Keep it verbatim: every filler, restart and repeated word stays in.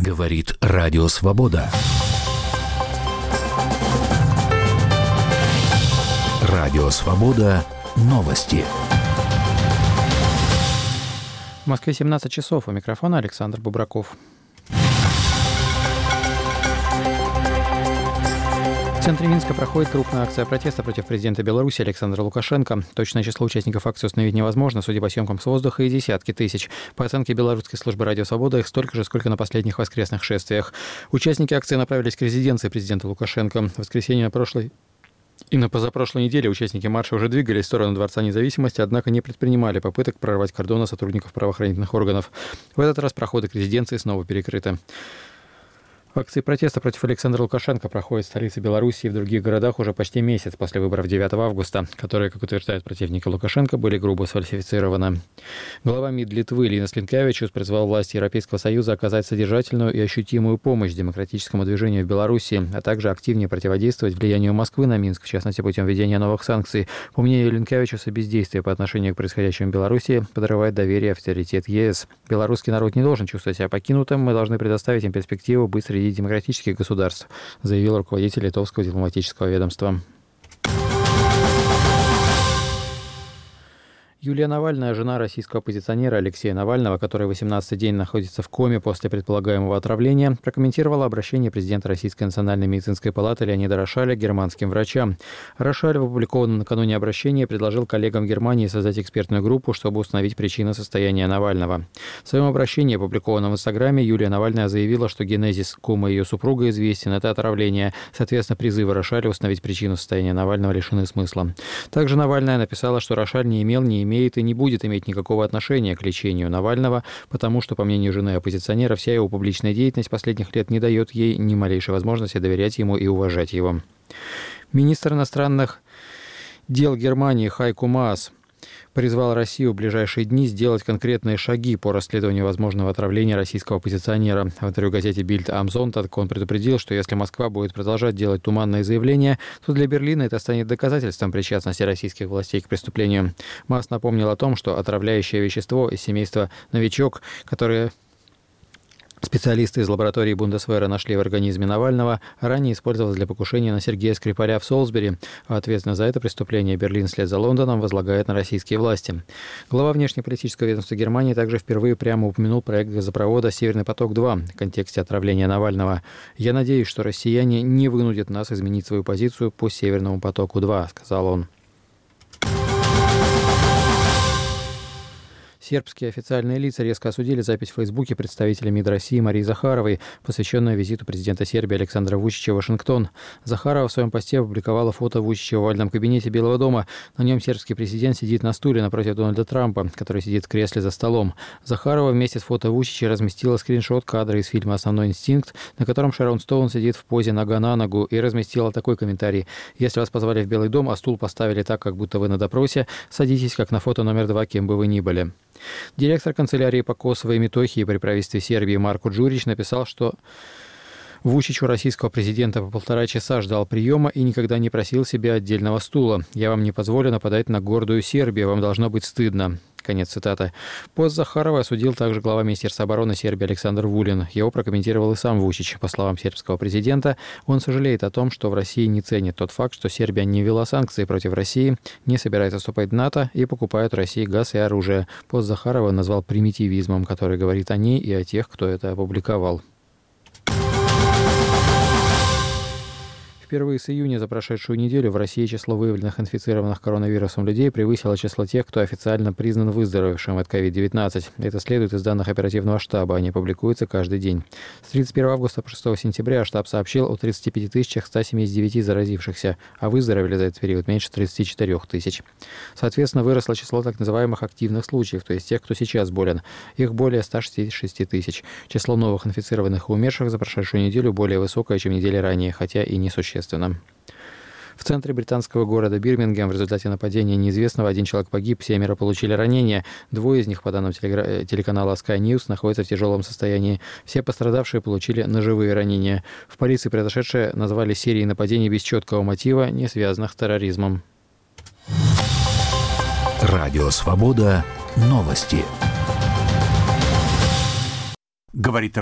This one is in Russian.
Говорит Радио Свобода. Радио Свобода. Новости. В Москве семнадцать часов. У микрофона Александр Бубраков. В центре Минска проходит крупная акция протеста против президента Беларуси Александра Лукашенко. Точное число участников акции установить невозможно, судя по съемкам с воздуха, и десятки тысяч. По оценке белорусской службы «Радио Свобода», их столько же, сколько на последних воскресных шествиях. Участники акции направились к резиденции президента Лукашенко. В воскресенье на прошлой и на позапрошлой неделе участники марша уже двигались в сторону Дворца независимости, однако не предпринимали попыток прорвать кордоны сотрудников правоохранительных органов. В этот раз проходы к резиденции снова перекрыты. Акции протеста против Александра Лукашенко проходят в столице Беларуси и в других городах уже почти месяц после выборов девятого августа, которые, как утверждают противники Лукашенко, были грубо сфальсифицированы. Глава МИД Литвы Линас Линкевичус призвал власти Европейского Союза оказать содержательную и ощутимую помощь демократическому движению в Беларуси, а также активнее противодействовать влиянию Москвы на Минск, в частности, путем введения новых санкций. По мнению Линкевичуса, бездействие по отношению к происходящему в Беларуси подрывает доверие и авторитет ЕС. Белорусский народ не должен чувствовать себя покинутым, мы должны предоставить им перспективу быть среди демократических государств, заявил руководитель литовского дипломатического ведомства. Юлия Навальная, жена российского оппозиционера Алексея Навального, который восемнадцатый день находится в коме после предполагаемого отравления, прокомментировала обращение президента Российской национальной медицинской палаты Леонида Рошаля к германским врачам. Рошаль в опубликованном накануне обращении предложил коллегам Германии создать экспертную группу, чтобы установить причины состояния Навального. В своем обращении, опубликованном в Инстаграме, Юлия Навальная заявила, что генезис комы ее супруга известен, это отравление. Соответственно, призывы Рошаля установить причину состояния Навального лишены смысла. Также Навальная написала, что Рошаль не имел, не имеет имеет и не будет иметь никакого отношения к лечению Навального, потому что, по мнению жены оппозиционера, вся его публичная деятельность последних лет не дает ей ни малейшей возможности доверять ему и уважать его. Министр иностранных дел Германии Хайко Маас призвал Россию в ближайшие дни сделать конкретные шаги по расследованию возможного отравления российского оппозиционера. В интервью газете Bild am Sonntag он предупредил, что если Москва будет продолжать делать туманные заявления, то для Берлина это станет доказательством причастности российских властей к преступлению. Маас напомнил о том, что отравляющее вещество из семейства «Новичок», которое специалисты из лаборатории Бундесвера нашли в организме Навального, ранее использовалось для покушения на Сергея Скрипаля в Солсбери, а ответственность за это преступление Берлин вслед за Лондоном возлагает на российские власти. Глава внешнеполитического ведомства Германии также впервые прямо упомянул проект газопровода «Северный поток-два» в контексте отравления Навального. «Я надеюсь, что россияне не вынудят нас изменить свою позицию по «Северному потоку-два», — сказал он. Сербские официальные лица резко осудили запись в Фейсбуке представителя МИД России Марии Захаровой, посвященную визиту президента Сербии Александра Вучича в Вашингтон. Захарова в своем посте опубликовала фото Вучича в овальном кабинете Белого дома. На нем сербский президент сидит на стуле напротив Дональда Трампа, который сидит в кресле за столом. Захарова вместе с фото Вучича разместила скриншот кадра из фильма «Основной инстинкт», на котором Шарон Стоун сидит в позе нога на ногу, и разместила такой комментарий: «Если вас позвали в Белый дом, а стул поставили так, как будто вы на допросе, садитесь как на фото номер два, кем бы вы ни были». Директор канцелярии по Косово и Метохии при правительстве Сербии Марко Джурич написал, что Вучич у российского президента по полтора часа ждал приема и никогда не просил себе отдельного стула. «Я вам не позволю нападать на гордую Сербию, вам должно быть стыдно». Конец цитаты. Пост Захарова осудил также глава Министерства обороны Сербии Александр Вулин. Его прокомментировал и сам Вучич. По словам сербского президента, он сожалеет о том, что в России не ценит тот факт, что Сербия не ввела санкции против России, не собирается вступать в НАТО и покупает у России газ и оружие. Пост Захарова назвал примитивизмом, который говорит о ней и о тех, кто это опубликовал. Впервые с июня за прошедшую неделю в России число выявленных инфицированных коронавирусом людей превысило число тех, кто официально признан выздоровевшим от ковид девятнадцать. Это следует из данных оперативного штаба, они публикуются каждый день. С тридцать первого августа по шестого сентября штаб сообщил о тридцати пяти тысячах ста семидесяти девяти заразившихся, а выздоровели за этот период меньше тридцати четырёх тысяч. Соответственно, выросло число так называемых активных случаев, то есть тех, кто сейчас болен. Их более ста шестидесяти шести тысяч. Число новых инфицированных и умерших за прошедшую неделю более высокое, чем недели ранее, хотя и несущественно. В центре британского города Бирмингем в результате нападения неизвестного один человек погиб, семеро получили ранения. Двое из них, по данным телегра... телеканала Sky News, находятся в тяжелом состоянии. Все пострадавшие получили ножевые ранения. В полиции произошедшее назвали серией нападений без четкого мотива, не связанных с терроризмом. Радио Свобода. Новости. Говорит